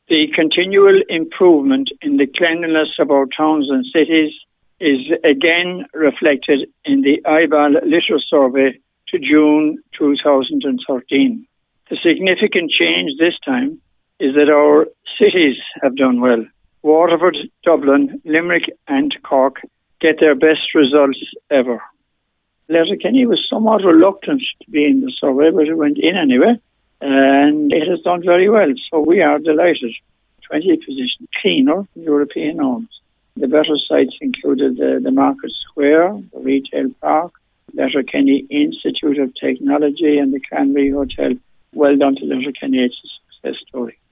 The continual improvement in the cleanliness of our towns and cities is again reflected in the IBAL Litter Survey to June 2013. The significant change this time is that our cities have done well. Waterford, Dublin, Limerick and Cork get their best results ever. Letterkenny was somewhat reluctant to be in the survey, but it went in anyway, and it has done very well, so we are delighted. 20th position, cleaner than European norms. The better sites included the Market Square, the Retail Park, Letterkenny Institute of Technology and the Cranberry Hotel. Well done to Letterkenny, it's a success story.